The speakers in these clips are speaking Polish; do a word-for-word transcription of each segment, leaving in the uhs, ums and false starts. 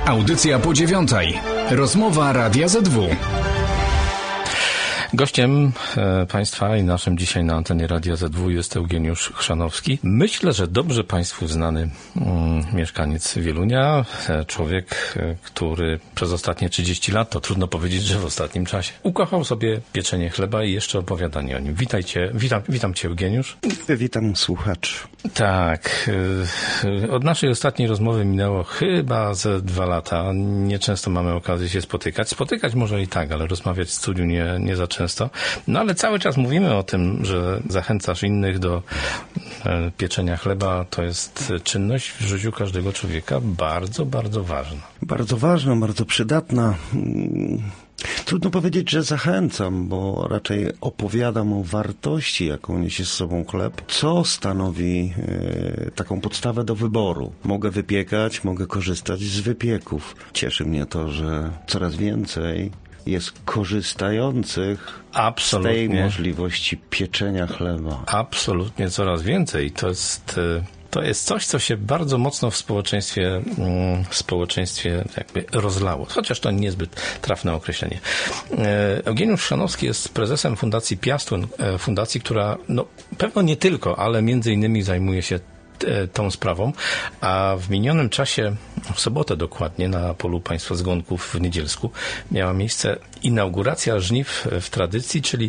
Audycja po dziewiątej. Rozmowa Radia Z W. Gościem e, Państwa i naszym dzisiaj na antenie Radia Z W jest Eugeniusz Chrzanowski. Myślę, że dobrze Państwu znany mm, mieszkaniec Wielunia, e, człowiek, e, który przez ostatnie trzydzieści lat, to trudno powiedzieć, że w ostatnim czasie, ukochał sobie pieczenie chleba i jeszcze opowiadanie o nim. Witajcie, witam, witam Cię, Eugeniusz. Witam słuchaczy. Tak, e, od naszej ostatniej rozmowy minęło chyba ze dwa lata. Nieczęsto mamy okazję się spotykać. Spotykać może i tak, ale rozmawiać w studiu nie, nie za często. No ale cały czas mówimy o tym, że zachęcasz innych do e, pieczenia chleba. To jest czynność w życiu każdego człowieka bardzo, bardzo ważna. Bardzo ważna, bardzo przydatna. Trudno powiedzieć, że zachęcam, bo raczej opowiadam o wartości, jaką niesie z sobą chleb, co stanowi e, taką podstawę do wyboru. Mogę wypiekać, mogę korzystać z wypieków. Cieszy mnie to, że coraz więcej jest korzystających Absolutnie. z tej możliwości pieczenia chleba. Absolutnie coraz więcej. To jest, to jest coś, co się bardzo mocno w społeczeństwie, w społeczeństwie jakby rozlało. Chociaż to niezbyt trafne określenie. Eugeniusz Chrzanowski jest prezesem Fundacji Piastun, fundacji, która no, pewno nie tylko, ale między innymi zajmuje się tą sprawą, a w minionym czasie, w sobotę dokładnie, na polu Państwa Zgonków w Niedzielsku miała miejsce inauguracja żniw w tradycji, czyli,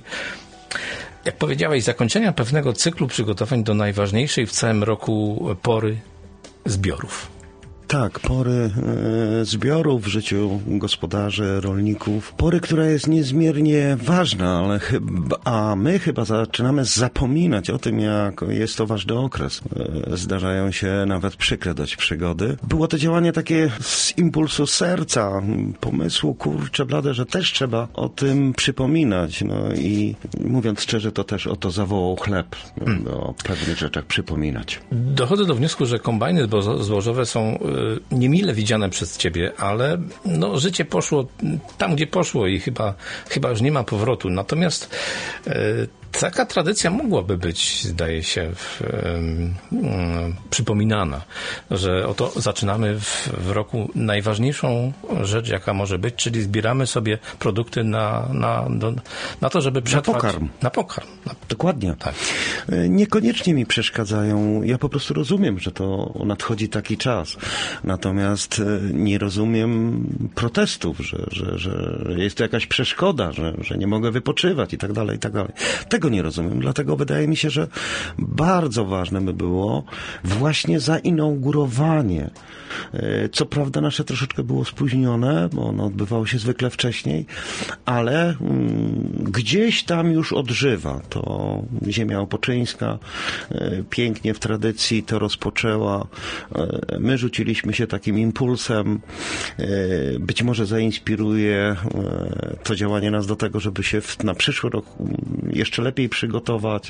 jak powiedziałeś, zakończenia pewnego cyklu przygotowań do najważniejszej w całym roku pory zbiorów. Tak, pory e, zbiorów w życiu gospodarzy, rolników. Pory, która jest niezmiernie ważna, ale chyba, a my chyba zaczynamy zapominać o tym, jak jest to ważny okres. E, zdarzają się nawet przykre dość przygody. Było to działanie takie z impulsu serca, pomysłu, kurczę blade, że też trzeba o tym przypominać. No i mówiąc szczerze, to też o to zawołał chleb, hmm. o pewnych rzeczach przypominać. Dochodzę do wniosku, że kombajny zbożowe są niemile widziane przez ciebie, ale no, życie poszło tam, gdzie poszło i chyba, chyba już nie ma powrotu. Natomiast e, taka tradycja mogłaby być, zdaje się, w, e, przypominana, że oto zaczynamy w, w roku najważniejszą rzecz, jaka może być, czyli zbieramy sobie produkty na, na, do, na to, żeby przetrwać. Na pokarm. Na pokarm. Na... Dokładnie. Tak. Niekoniecznie mi przeszkadzają. Ja po prostu rozumiem, że to nadchodzi taki czas. Natomiast nie rozumiem protestów, że, że, że jest to jakaś przeszkoda, że, że nie mogę wypoczywać i tak dalej, i tak dalej. Tego nie rozumiem. Dlatego wydaje mi się, że bardzo ważne by było właśnie zainaugurowanie. Co prawda nasze troszeczkę było spóźnione, bo ono odbywało się zwykle wcześniej, ale mm, gdzieś tam już odżywa. To ziemia opoczyńska pięknie w tradycji to rozpoczęła. My rzuciliśmy się takim impulsem. Być może zainspiruje to działanie nas do tego, żeby się na przyszły rok jeszcze lepiej przygotować.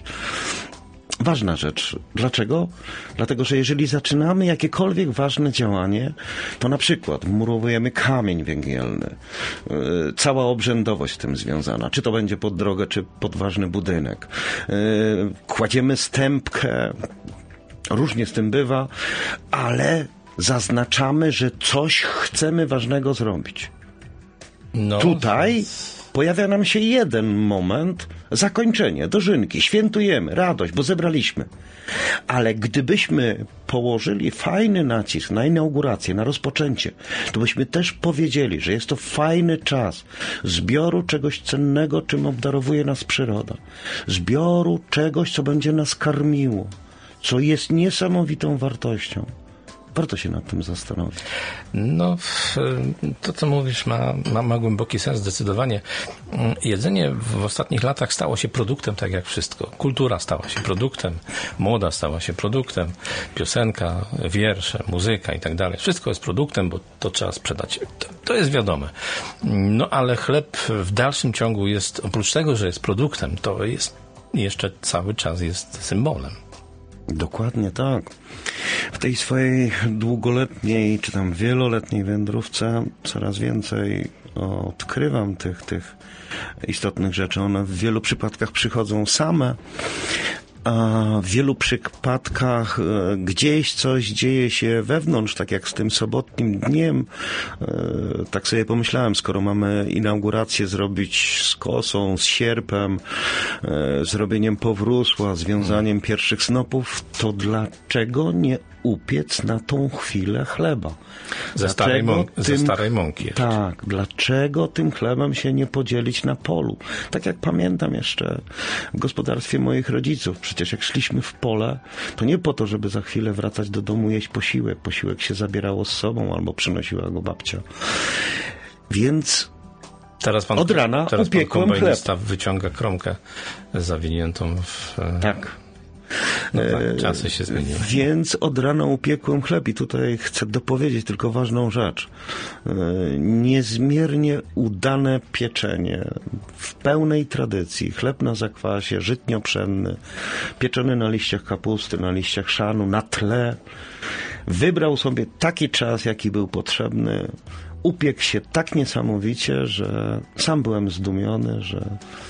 Ważna rzecz. Dlaczego? Dlatego, że jeżeli zaczynamy jakiekolwiek ważne działanie, to na przykład murowujemy kamień węgielny, yy, cała obrzędowość z tym związana, czy to będzie pod drogę, czy pod ważny budynek. Yy, kładziemy stępkę, różnie z tym bywa, ale zaznaczamy, że coś chcemy ważnego zrobić. No. Tutaj pojawia nam się jeden moment, zakończenie, dożynki, świętujemy, radość, bo zebraliśmy. Ale gdybyśmy położyli fajny nacisk na inaugurację, na rozpoczęcie, to byśmy też powiedzieli, że jest to fajny czas zbioru czegoś cennego, czym obdarowuje nas przyroda. Zbioru czegoś, co będzie nas karmiło, co jest niesamowitą wartością. Warto się nad tym zastanowić. No, to co mówisz ma, ma, ma głęboki sens zdecydowanie. Jedzenie w ostatnich latach stało się produktem, tak jak wszystko. Kultura stała się produktem, moda stała się produktem, piosenka, wiersze, muzyka i tak dalej. Wszystko jest produktem, bo to trzeba sprzedać. To, to jest wiadome. No, ale chleb w dalszym ciągu jest, oprócz tego, że jest produktem, to jest jeszcze cały czas jest symbolem. Dokładnie tak. W tej swojej długoletniej, czy tam wieloletniej wędrówce coraz więcej odkrywam tych, tych istotnych rzeczy. One w wielu przypadkach przychodzą same, a w wielu przypadkach e, gdzieś coś dzieje się wewnątrz, tak jak z tym sobotnim dniem. E, tak sobie pomyślałem, skoro mamy inaugurację zrobić z kosą, z sierpem, e, zrobieniem powrósła, związaniem pierwszych snopów, to dlaczego nie upiec na tą chwilę chleba? Ze starej, mąk, tym, ze starej mąki. Jeszcze. Tak, dlaczego tym chlebem się nie podzielić na polu? Tak jak pamiętam jeszcze w gospodarstwie moich rodziców, przecież jak szliśmy w pole, to nie po to, żeby za chwilę wracać do domu jeść posiłek. Posiłek się zabierało z sobą albo przynosiła go babcia. Więc teraz pan, od rana teraz upiekłem pan chleb. wyciąga kromkę zawiniętą w... Tak. No tak, czasy się zmieniły. Więc od rana upiekłem chleb i tutaj chcę dopowiedzieć tylko ważną rzecz. Niezmiernie udane pieczenie w pełnej tradycji. Chleb na zakwasie, żytnio-pszenny, pieczony na liściach kapusty, na liściach szanu, na tle. Wybrał sobie taki czas, jaki był potrzebny. Upiekł się tak niesamowicie, że sam byłem zdumiony, że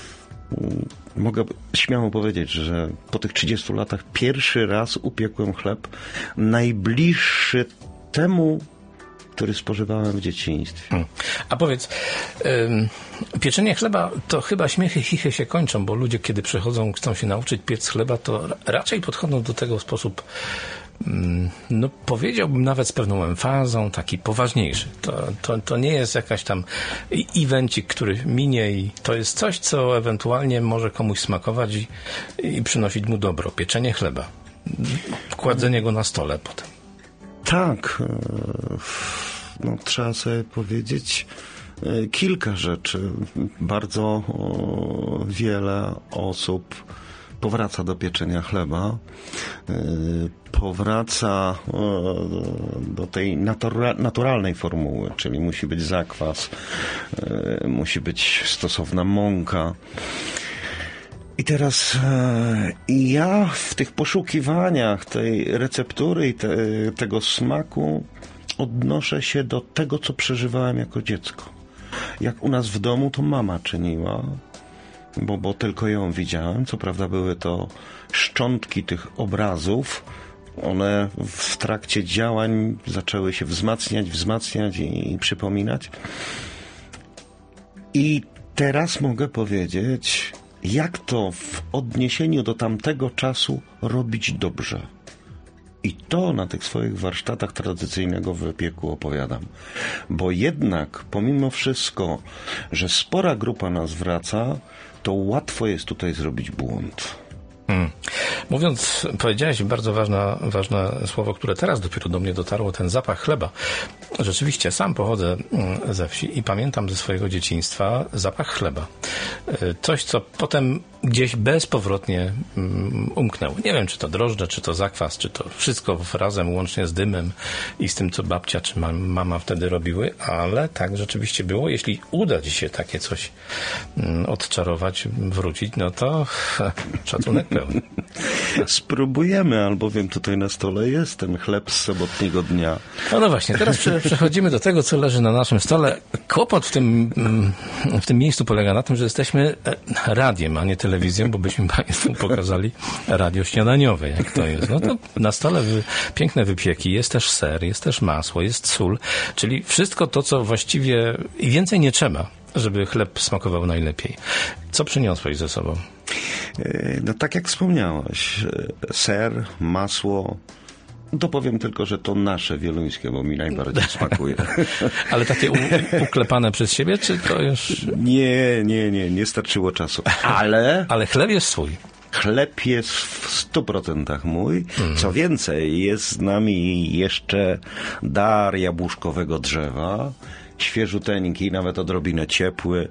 mogę śmiało powiedzieć, że po tych trzydziestu latach pierwszy raz upiekłem chleb najbliższy temu, który spożywałem w dzieciństwie. Hmm. A powiedz, ym, pieczenie chleba to chyba śmiechy, chichy się kończą, bo ludzie, kiedy przychodzą, chcą się nauczyć piec chleba, to raczej podchodzą do tego w sposób, ym, no powiedziałbym nawet z pewną emfazą, taki poważniejszy. To, to, to nie jest jakaś tam evencik, który minie i to jest coś, co ewentualnie może komuś smakować i, i przynosić mu dobro. Pieczenie chleba. Kładzenie go na stole potem. Tak, no, trzeba sobie powiedzieć kilka rzeczy. Bardzo wiele osób powraca do pieczenia chleba, powraca do tej natura- naturalnej formuły, czyli musi być zakwas, musi być stosowna mąka. I teraz e, ja w tych poszukiwaniach tej receptury i te, tego smaku odnoszę się do tego, co przeżywałem jako dziecko. Jak u nas w domu to mama czyniła, bo, bo tylko ją widziałem. Co prawda były to szczątki tych obrazów. One w trakcie działań zaczęły się wzmacniać, wzmacniać i, i przypominać. I teraz mogę powiedzieć, jak to w odniesieniu do tamtego czasu robić dobrze. I to na tych swoich warsztatach tradycyjnego wypieku opowiadam. Bo jednak, pomimo wszystko, że spora grupa nas wraca, to łatwo jest tutaj zrobić błąd. Hmm. Mówiąc, powiedziałeś bardzo ważne, ważne słowo, które teraz dopiero do mnie dotarło, ten zapach chleba. Rzeczywiście, sam pochodzę ze wsi i pamiętam ze swojego dzieciństwa zapach chleba. Coś, co potem gdzieś bezpowrotnie umknęło. Nie wiem, czy to drożdże, czy to zakwas, czy to wszystko razem, łącznie z dymem i z tym, co babcia czy mama wtedy robiły, ale tak rzeczywiście było. Jeśli uda ci się takie coś odczarować, wrócić, no to szacunek pełny. Spróbujemy, albowiem tutaj na stole jest ten chleb z sobotniego dnia. No, no właśnie, teraz przechodzimy do tego, co leży na naszym stole. Kłopot w tym, w tym miejscu polega na tym, że jesteśmy radiem, a nie telewizją, bo byśmy Państwu pokazali radio śniadaniowe, jak to jest. No to na stole wy, piękne wypieki, jest też ser, jest też masło, jest sól, czyli wszystko to, co właściwie i więcej nie trzeba, żeby chleb smakował najlepiej. Co przyniosłeś ze sobą? No tak jak wspomniałeś, ser, masło. To powiem tylko, że to nasze wieluńskie, bo mi najbardziej smakuje. Ale takie u, uklepane przez siebie, czy to już... Nie, nie, nie, nie starczyło czasu. Ale... Ale chleb jest swój. Chleb jest w stu procentach mój. Mm. Co więcej, jest z nami jeszcze dar jabłuszkowego drzewa. Świeżuteńki, nawet odrobinę ciepły,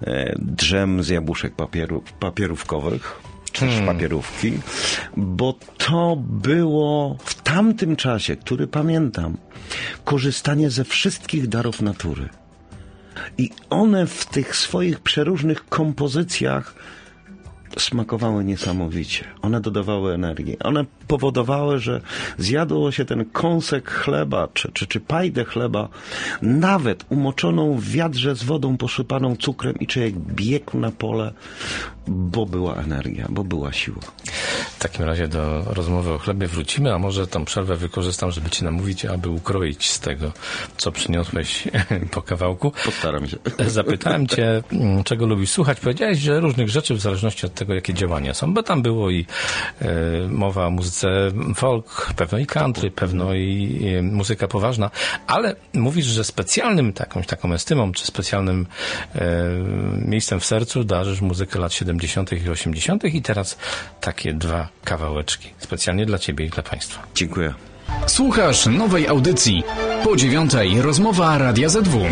drzem z jabłuszek papieru, papierówkowych, czy hmm. papierówki, bo to było w tamtym czasie, który pamiętam, korzystanie ze wszystkich darów natury. I one w tych swoich przeróżnych kompozycjach smakowały niesamowicie. One dodawały energii. One powodowały, że zjadło się ten kąsek chleba, czy, czy, czy pajdę chleba, nawet umoczoną w wiadrze z wodą posypaną cukrem i człowiek biegł na pole, bo była energia, bo była siła. W takim razie do rozmowy o chlebie wrócimy, a może tą przerwę wykorzystam, żeby Ci namówić, aby ukroić z tego, co przyniosłeś po kawałku. Postaram się. Zapytałem Cię, czego lubisz słuchać. Powiedziałeś, że różnych rzeczy w zależności od tego, jakie działania są, bo tam było i e, mowa o muzyce folk, pewno i country, pewno i e, muzyka poważna, ale mówisz, że specjalnym takąś taką estymą, czy specjalnym e, miejscem w sercu darzysz muzykę lat siedemdziesiątych i osiemdziesiątych i teraz takie dwa kawałeczki. Specjalnie dla Ciebie i dla Państwa. Dziękuję. Słuchasz nowej audycji. Po dziewiątej rozmowa Radia Z W.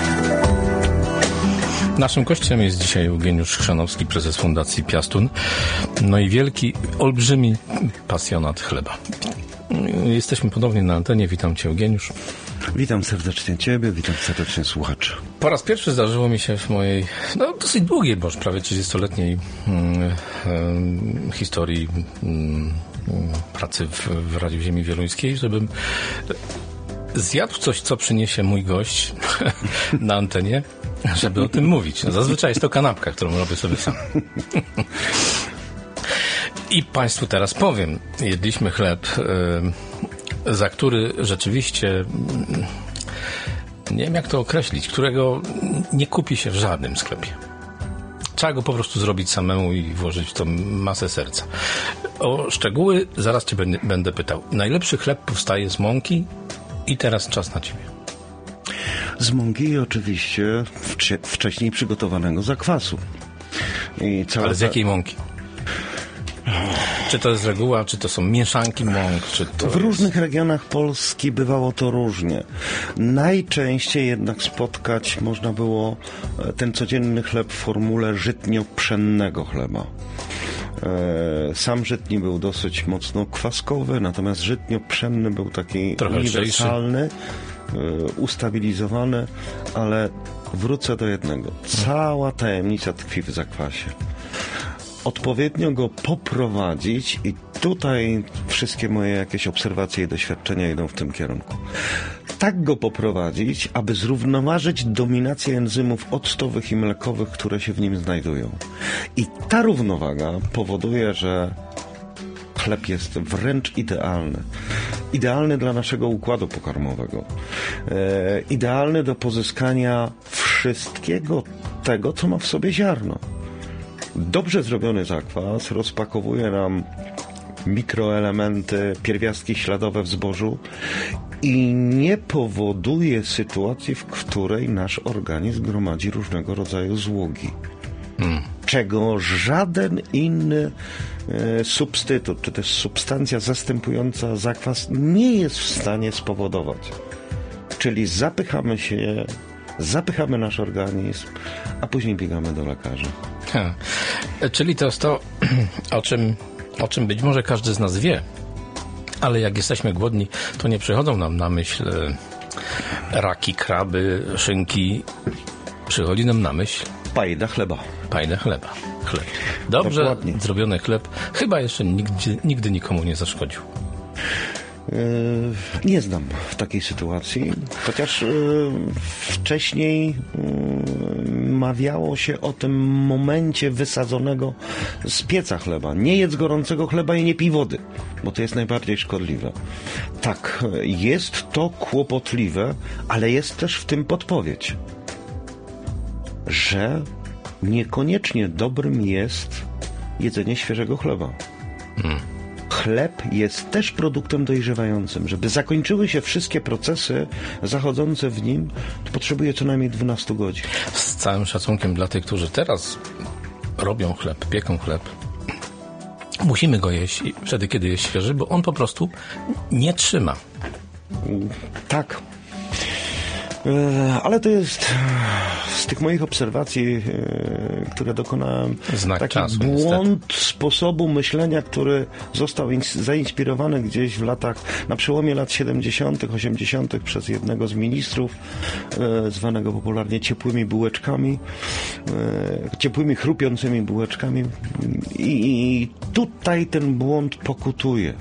Naszym gościem jest dzisiaj Eugeniusz Chrzanowski, prezes Fundacji Piastun, no i wielki, olbrzymi pasjonat chleba. Jesteśmy ponownie na antenie. Witam Cię, Eugeniusz. Witam serdecznie Ciebie, witam serdecznie słuchaczy. Po raz pierwszy zdarzyło mi się w mojej, no dosyć długiej, bo już prawie trzydziestoletniej hmm, hmm, historii hmm, pracy w, w Radiu Ziemi Wieluńskiej, żebym zjadł coś, co przyniesie mój gość na antenie, żeby o tym mówić. No, zazwyczaj jest to kanapka, którą robię sobie sam. I Państwu teraz powiem, jedliśmy chleb, yy, za który rzeczywiście, yy, nie wiem jak to określić, którego nie kupi się w żadnym sklepie. Trzeba go po prostu zrobić samemu i włożyć w to masę serca. O szczegóły zaraz Cię będę, będę pytał. Najlepszy chleb powstaje z mąki i teraz czas na Ciebie. Z mąki oczywiście wcze- wcześniej przygotowanego zakwasu. I cała Ale z jakiej mąki? Czy to jest reguła, czy to są mieszanki mąk, czy to W jest... różnych regionach Polski bywało to różnie. Najczęściej jednak spotkać można było ten codzienny chleb w formule żytnio-pszennego chleba. Sam żytni był dosyć mocno kwaskowy, natomiast żytnio-pszenny był taki Trochę uniwersalny, ustabilizowany, ale wrócę do jednego. Cała tajemnica tkwi w zakwasie. Odpowiednio go poprowadzić i tutaj wszystkie moje jakieś obserwacje i doświadczenia idą w tym kierunku. Tak go poprowadzić, aby zrównoważyć dominację enzymów octowych i mlekowych, które się w nim znajdują. I ta równowaga powoduje, że chleb jest wręcz idealny. Idealny dla naszego układu pokarmowego. E, idealny do pozyskania wszystkiego tego, co ma w sobie ziarno. Dobrze zrobiony zakwas rozpakowuje nam mikroelementy, pierwiastki śladowe w zbożu i nie powoduje sytuacji, w której nasz organizm gromadzi różnego rodzaju złogi. Hmm. Czego żaden inny e, substytut, czy też substancja zastępująca zakwas nie jest w stanie spowodować. Czyli zapychamy się, zapychamy nasz organizm, a później biegamy do lekarza. Ha. Czyli to jest to, o czym, o czym być może każdy z nas wie, ale jak jesteśmy głodni, to nie przychodzą nam na myśl raki, kraby, szynki. Przychodzi nam na myśl pajda chleba. Pajda chleba. Chleb. Dobrze Dokładnie. Zrobiony chleb chyba jeszcze nigdy, nigdy nikomu nie zaszkodził. Nie znam w takiej sytuacji, chociaż wcześniej mawiało się o tym momencie wysadzonego z pieca chleba. Nie jedz gorącego chleba i nie pij wody, bo to jest najbardziej szkodliwe. Tak, jest to kłopotliwe, ale jest też w tym podpowiedź, że niekoniecznie dobrym jest jedzenie świeżego chleba. Hmm. Chleb jest też produktem dojrzewającym. Żeby zakończyły się wszystkie procesy zachodzące w nim, to potrzebuje co najmniej dwanaście godzin. Z całym szacunkiem dla tych, którzy teraz robią chleb, pieką chleb, musimy go jeść wtedy, kiedy jest świeży, bo on po prostu nie trzyma. Tak. Ale to jest z tych moich obserwacji, które dokonałem, Znak taki czasu, błąd niestety. sposobu myślenia, który został zainspirowany gdzieś w latach, na przełomie lat siedemdziesiątych, osiemdziesiątych przez jednego z ministrów, zwanego popularnie ciepłymi bułeczkami, ciepłymi, chrupiącymi bułeczkami. I tutaj ten błąd pokutuje.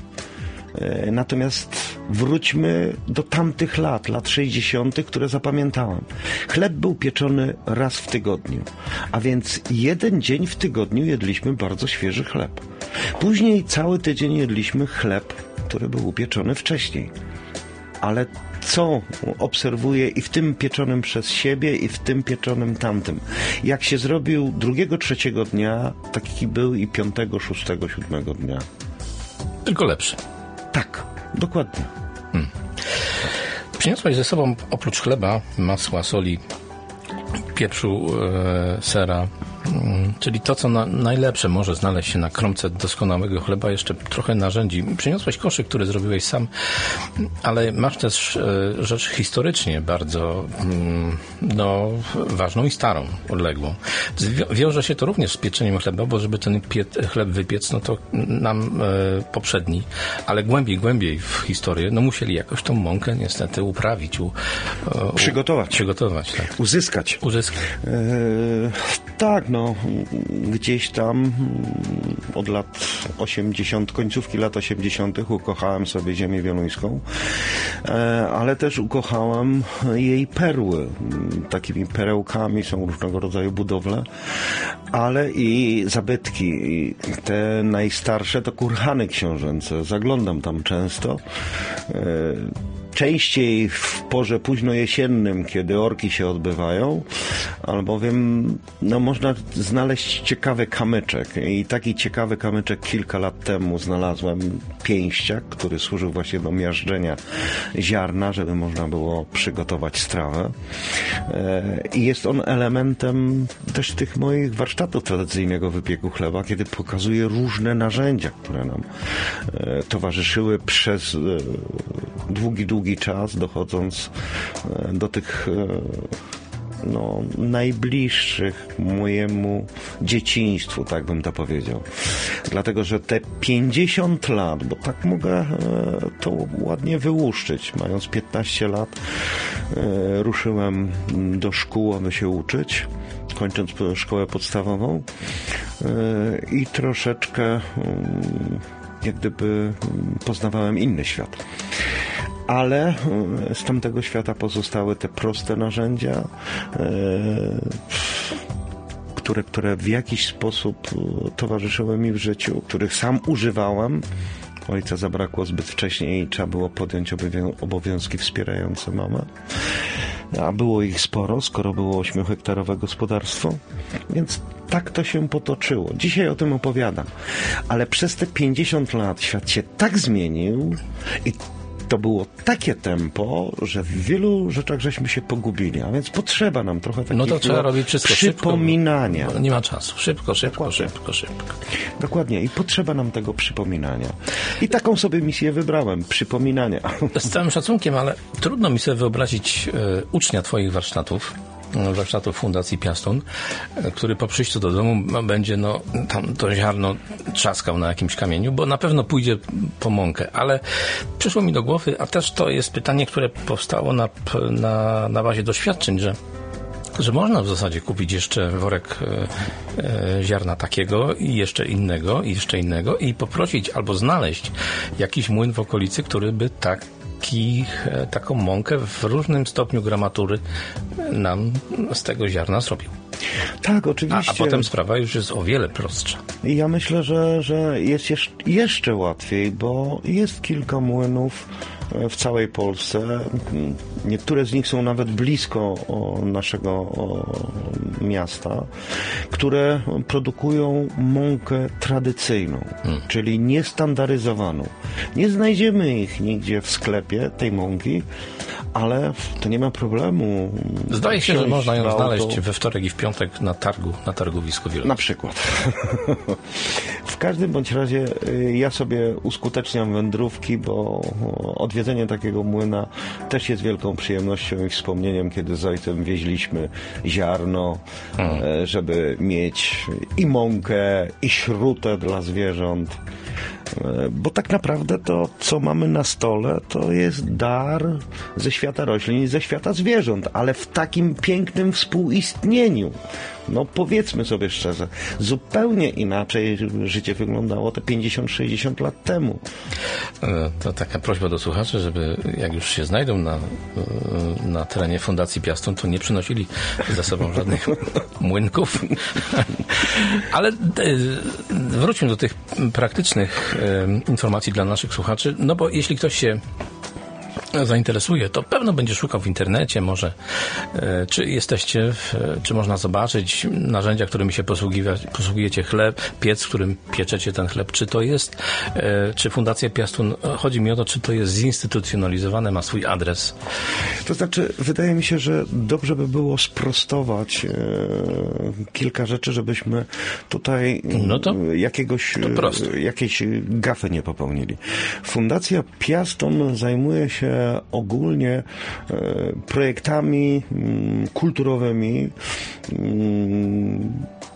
Natomiast wróćmy do tamtych lat, lat sześćdziesiątych, które zapamiętałem. Chleb był pieczony raz w tygodniu, a więc jeden dzień w tygodniu jedliśmy bardzo świeży chleb. Później cały tydzień jedliśmy chleb, który był upieczony wcześniej. Ale co obserwuję i w tym pieczonym przez siebie, i w tym pieczonym tamtym? Jak się zrobił drugiego, trzeciego dnia, taki był i piątego, szóstego, siódmego dnia. Tylko lepszy. Tak, dokładnie. Hmm. Przyniosłeś ze sobą oprócz chleba, masła, soli, pieprzu, e, sera, mm, czyli to, co na, najlepsze może znaleźć się na kromce doskonałego chleba, jeszcze trochę narzędzi. Przyniosłeś koszyk, który zrobiłeś sam, ale masz też e, rzecz historycznie bardzo mm, no, ważną i starą, odległą. Zwi- wiąże się to również z pieczeniem chleba, bo żeby ten pie- chleb wypiec, no to nam e, poprzedni, ale głębiej, głębiej w historię, no musieli jakoś tą mąkę niestety uprawić, u, u, Przygotować. Przygotować, tak. Uzyskać. Uzyskać. E, tak, no, gdzieś tam od lat osiemdziesiątych, końcówki lat osiemdziesiątych ukochałem sobie ziemię wieluńską, e, ale też ukochałem jej perły. Takimi perełkami są różnego rodzaju budowle, ale i zabytki. I te najstarsze to kurhany książęce. Zaglądam tam często. E, Częściej w porze późnojesiennym, kiedy orki się odbywają, albowiem no, można znaleźć ciekawy kamyczek. I taki ciekawy kamyczek kilka lat temu znalazłem, pięściak, który służył właśnie do miażdżenia ziarna, żeby można było przygotować strawę. I jest on elementem też tych moich warsztatów tradycyjnego wypieku chleba, kiedy pokazuję różne narzędzia, które nam towarzyszyły przez długi, długi czas, dochodząc do tych no, najbliższych mojemu dzieciństwu, tak bym to powiedział. Dlatego, że te pięćdziesiąt lat, bo tak mogę to ładnie wyłuszczyć, mając piętnaście lat, ruszyłem do szkół, aby się uczyć, kończąc szkołę podstawową i troszeczkę jak gdyby poznawałem inny świat. Ale z tamtego świata pozostały te proste narzędzia, które, które w jakiś sposób towarzyszyły mi w życiu, których sam używałem. Ojca zabrakło zbyt wcześnie i trzeba było podjąć obowiązki wspierające mamę. A było ich sporo, skoro było ośmiohektarowe gospodarstwo. Więc tak to się potoczyło. Dzisiaj o tym opowiadam. Ale przez te pięćdziesiąt lat świat się tak zmienił i to było takie tempo, że w wielu rzeczach żeśmy się pogubili, a więc potrzeba nam trochę takiego no to trzeba robić wszystko przypominania. Szybko, nie ma czasu. Szybko, szybko, Dokładnie. szybko, szybko. Dokładnie. I potrzeba nam tego przypominania. I taką sobie misję wybrałem. Przypominania. Z całym szacunkiem, ale trudno mi sobie wyobrazić e, ucznia twoich warsztatów, warsztatów Fundacji Piaston, który po przyjściu do domu będzie no, tam to ziarno trzaskał na jakimś kamieniu, bo na pewno pójdzie po mąkę, ale przyszło mi do głowy, a też to jest pytanie, które powstało na, na, na bazie doświadczeń, że że można w zasadzie kupić jeszcze worek e, e, ziarna takiego i jeszcze innego, i jeszcze innego i poprosić albo znaleźć jakiś młyn w okolicy, który by tak Takich, taką mąkę w różnym stopniu gramatury nam z tego ziarna zrobił. Tak, oczywiście. A, a potem sprawa już jest o wiele prostsza. I ja myślę, że, że jest jeszcze łatwiej, bo jest kilka młynów w całej Polsce. Niektóre z nich są nawet blisko naszego miasta, które produkują mąkę tradycyjną, hmm. czyli niestandaryzowaną. Nie znajdziemy ich nigdzie w sklepie, tej mąki, ale to nie ma problemu. Zdaje się, że można ją auto. znaleźć we wtorek i w piątek na targu, na targowisku Wieloryb. Na przykład. W każdym bądź razie ja sobie uskuteczniam wędrówki, bo odwiedzenie takiego młyna też jest wielką przyjemnością i wspomnieniem, kiedy z ojcem wieźliśmy ziarno, hmm. żeby mieć i mąkę, i śrutę dla zwierząt. Bo tak naprawdę to, co mamy na stole, to jest dar ze świata roślin i ze świata zwierząt, ale w takim pięknym współistnieniu. No powiedzmy sobie szczerze, zupełnie inaczej życie wyglądało te pięćdziesiąt sześćdziesiąt lat temu. To taka prośba do słuchaczy, żeby jak już się znajdą na, na terenie Fundacji Piastun, to nie przynosili ze sobą żadnych młynków. Ale wróćmy do tych praktycznych informacji dla naszych słuchaczy, no bo jeśli ktoś się zainteresuje, to pewno będzie szukał w internecie, może czy jesteście, w, czy można zobaczyć narzędzia, którymi się posługujecie, chleb, piec, w którym pieczecie ten chleb, czy to jest, czy Fundacja Piastun, chodzi mi o to, czy to jest zinstytucjonalizowane, ma swój adres? To znaczy, wydaje mi się, że dobrze by było sprostować e, kilka rzeczy, żebyśmy tutaj no to, jakiegoś, to jakiejś gafy nie popełnili. Fundacja Piastun zajmuje się ogólnie e, projektami m, kulturowymi, m,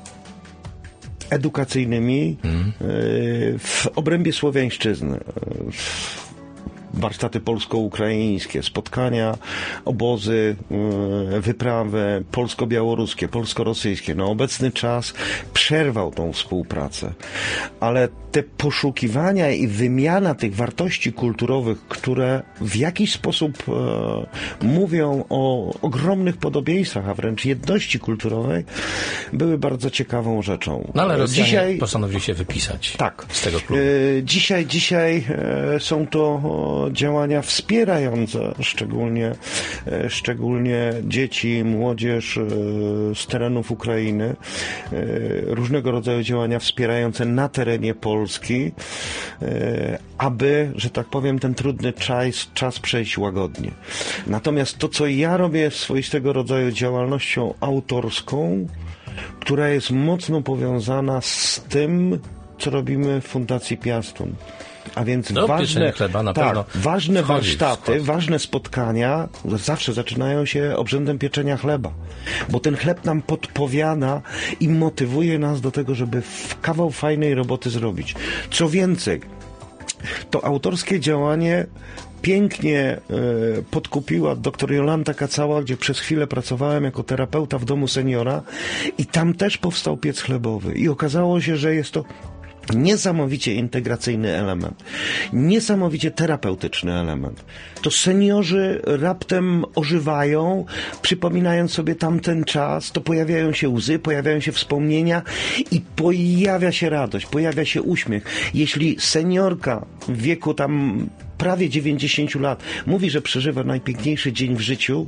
edukacyjnymi mm. e, w obrębie słowiańszczyzny. Warsztaty polsko-ukraińskie, spotkania, obozy, wyprawy polsko-białoruskie, polsko-rosyjskie. Na obecny czas przerwał tą współpracę. Ale te poszukiwania i wymiana tych wartości kulturowych, które w jakiś sposób e, mówią o ogromnych podobieństwach, a wręcz jedności kulturowej, były bardzo ciekawą rzeczą. No ale Rosjanie dzisiaj postanowili się wypisać tak, z tego klubu. E, dzisiaj, dzisiaj e, są to działania wspierające szczególnie, szczególnie dzieci, młodzież z terenów Ukrainy, różnego rodzaju działania wspierające na terenie Polski, aby, że tak powiem, ten trudny czas, czas przejść łagodnie. Natomiast to, co ja robię swoistego rodzaju działalnością autorską, która jest mocno powiązana z tym, co robimy w Fundacji Piastun. A więc no, ważne, chleba na tak, pewno ważne warsztaty, ważne spotkania zawsze zaczynają się obrzędem pieczenia chleba. Bo ten chleb nam podpowiada i motywuje nas do tego, żeby kawał fajnej roboty zrobić. Co więcej, to autorskie działanie pięknie y, podkupiła dr Jolanta Kacała, gdzie przez chwilę pracowałem jako terapeuta w domu seniora i tam też powstał piec chlebowy. I okazało się, że jest to niesamowicie integracyjny element, niesamowicie terapeutyczny element. To seniorzy raptem ożywają, przypominając sobie tamten czas, to pojawiają się łzy, pojawiają się wspomnienia i pojawia się radość, pojawia się uśmiech. Jeśli seniorka w wieku tam prawie dziewięćdziesięciu lat mówi, że przeżywa najpiękniejszy dzień w życiu,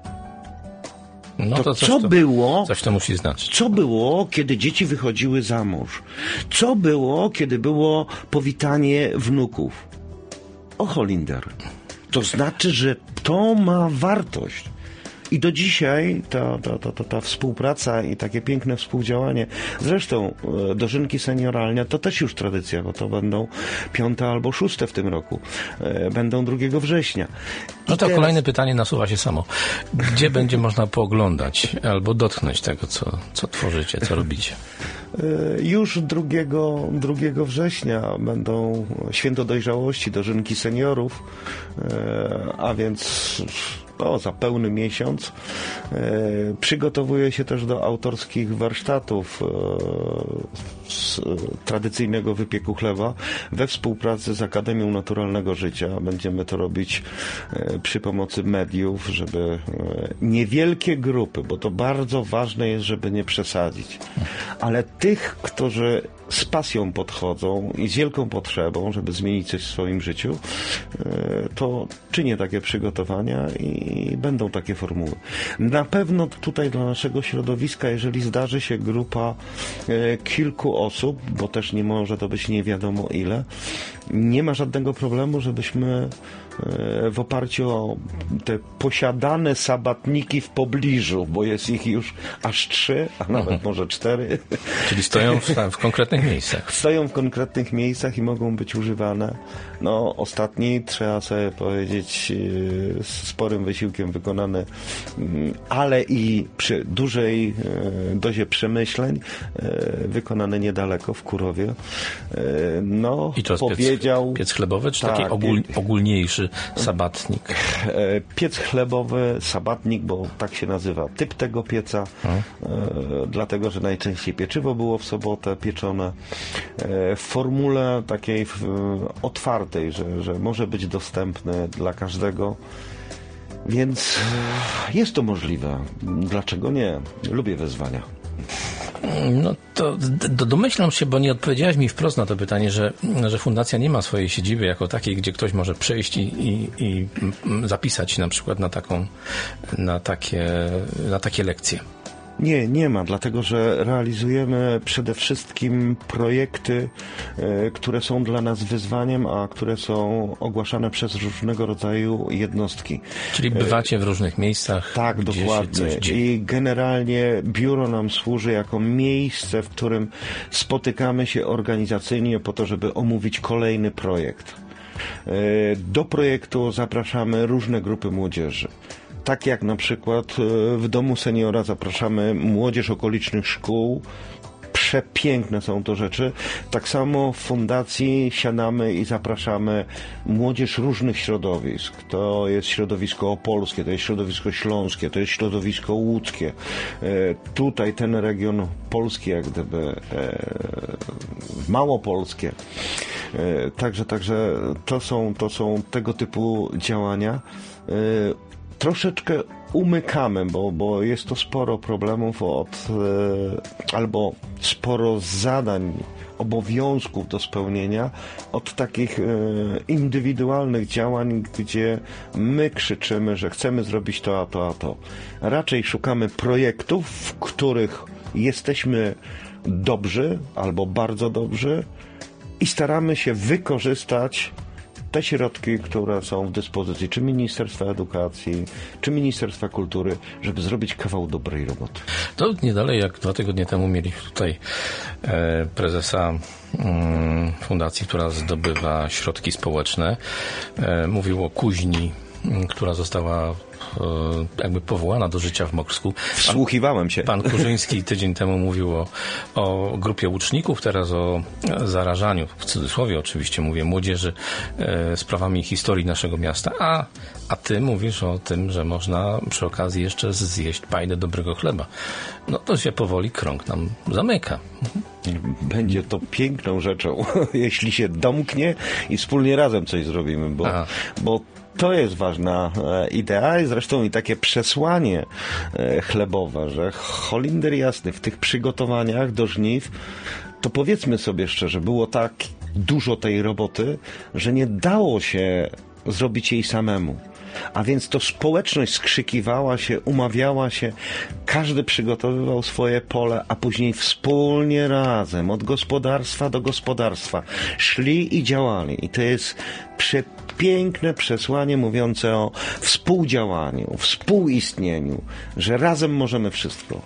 No to, to coś co to, było, coś to musi znaczyć. Co było, kiedy dzieci wychodziły za mąż? Co było, kiedy było powitanie wnuków? O Holinder. To znaczy, że to ma wartość. I do dzisiaj ta, ta, ta, ta, ta współpraca i takie piękne współdziałanie, zresztą dożynki senioralne to też już tradycja, bo to będą piąte albo szóste w tym roku. Będą drugiego września. I no to teraz... kolejne pytanie nasuwa się samo. Gdzie będzie można pooglądać albo dotknąć tego, co, co tworzycie, co robicie? Już drugiego września będą Święto Dojrzałości, dożynki seniorów, a więc o, za pełny miesiąc. Przygotowuję się też do autorskich warsztatów z tradycyjnego wypieku chleba we współpracy z Akademią Naturalnego Życia. Będziemy to robić przy pomocy mediów, żeby niewielkie grupy, bo to bardzo ważne jest, żeby nie przesadzić, ale tych, którzy z pasją podchodzą i z wielką potrzebą, żeby zmienić coś w swoim życiu, to czynię takie przygotowania i będą takie formuły. Na pewno tutaj dla naszego środowiska, jeżeli zdarzy się grupa kilku osób, bo też nie może to być nie wiadomo ile, nie ma żadnego problemu, żebyśmy w oparciu o te posiadane sabatniki w pobliżu, bo jest ich już aż trzy, a nawet mhm. może cztery. Czyli stoją w, w konkretnych miejscach. Stoją w konkretnych miejscach i mogą być używane. No, ostatni, trzeba sobie powiedzieć, z sporym wysiłkiem wykonany, ale i przy dużej dozie przemyśleń, wykonany niedaleko w Kurowie. No, I to powiedział... Piec, piec chlebowy, czy tak, taki ogól, ogólniejszy sabatnik? Piec chlebowy, sabatnik, bo tak się nazywa typ tego pieca, hmm. e, dlatego, że najczęściej pieczywo było w sobotę pieczone e, w formule takiej w, otwartej, że, że może być dostępne dla każdego. Więc jest to możliwe. Dlaczego nie? Lubię wyzwania. No to do, domyślam się, bo nie odpowiedziałeś mi wprost na to pytanie, że, że fundacja nie ma swojej siedziby jako takiej, gdzie ktoś może przyjść i, i, i zapisać na przykład na taką, na takie, na takie lekcje. Nie, nie ma, dlatego że realizujemy przede wszystkim projekty, e, które są dla nas wyzwaniem, a które są ogłaszane przez różnego rodzaju jednostki. Czyli bywacie w różnych miejscach. Tak, dokładnie. I generalnie biuro nam służy jako miejsce, w którym spotykamy się organizacyjnie po to, żeby omówić kolejny projekt. E, do projektu zapraszamy różne grupy młodzieży. Tak jak na przykład w Domu Seniora zapraszamy młodzież okolicznych szkół. Przepiękne są to rzeczy. Tak samo w fundacji siadamy i zapraszamy młodzież różnych środowisk. To jest środowisko opolskie, to jest środowisko śląskie, to jest środowisko łódzkie. Tutaj ten region polski, jak gdyby małopolskie. Także, także to są, to są tego typu działania. Troszeczkę umykamy, bo, bo jest to sporo problemów od, e, albo sporo zadań, obowiązków do spełnienia od takich e, indywidualnych działań, gdzie my krzyczymy, że chcemy zrobić to, a to, a to. Raczej szukamy projektów, w których jesteśmy dobrzy albo bardzo dobrzy i staramy się wykorzystać te środki, które są w dyspozycji czy Ministerstwa Edukacji, czy Ministerstwa Kultury, żeby zrobić kawał dobrej roboty. To nie dalej jak dwa tygodnie temu mieliśmy tutaj e, prezesa mm, fundacji, która zdobywa środki społeczne. E, mówił o kuźni, m, która została jakby powołana do życia w Morsku. Wsłuchiwałem się. Pan Kurzyński tydzień temu mówił o, o grupie łuczników, teraz o zarażaniu, w cudzysłowie oczywiście mówię, młodzieży e, sprawami historii naszego miasta, a, a ty mówisz o tym, że można przy okazji jeszcze zjeść pajdę dobrego chleba. No to się powoli krąg nam zamyka. Będzie to piękną rzeczą, jeśli się domknie i wspólnie razem coś zrobimy, bo, bo to jest ważna idea i zresztą i takie przesłanie chlebowe, że Holinder jasny w tych przygotowaniach do żniw, to powiedzmy sobie szczerze, było tak dużo tej roboty, że nie dało się zrobić jej samemu. A więc to społeczność skrzykiwała się, umawiała się, każdy przygotowywał swoje pole, a później wspólnie razem, od gospodarstwa do gospodarstwa, szli i działali. I to jest przepiękne przesłanie mówiące o współdziałaniu, współistnieniu, że razem możemy wszystko.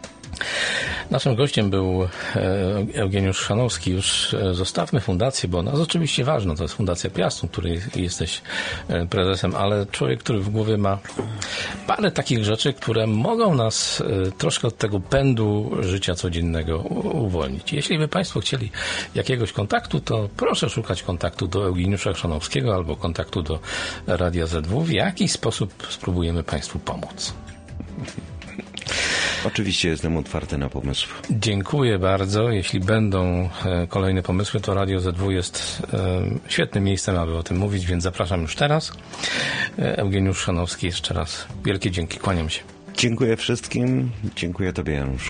Naszym gościem był Eugeniusz Chrzanowski. Już zostawmy fundację, bo nas oczywiście ważna, to jest Fundacja Piastun, której jesteś prezesem, ale człowiek, który w głowie ma parę takich rzeczy, które mogą nas troszkę od tego pędu życia codziennego uwolnić. Jeśli by Państwo chcieli jakiegoś kontaktu, to proszę szukać kontaktu do Eugeniusza Chrzanowskiego albo kontaktu do Radia Z W. W jaki sposób spróbujemy Państwu pomóc? Oczywiście jestem otwarty na pomysły. Dziękuję bardzo. Jeśli będą kolejne pomysły, to Radio Z W jest świetnym miejscem, aby o tym mówić, więc zapraszam już teraz. Eugeniusz Chrzanowski, jeszcze raz wielkie dzięki. Kłaniam się. Dziękuję wszystkim. Dziękuję Tobie, Janusz.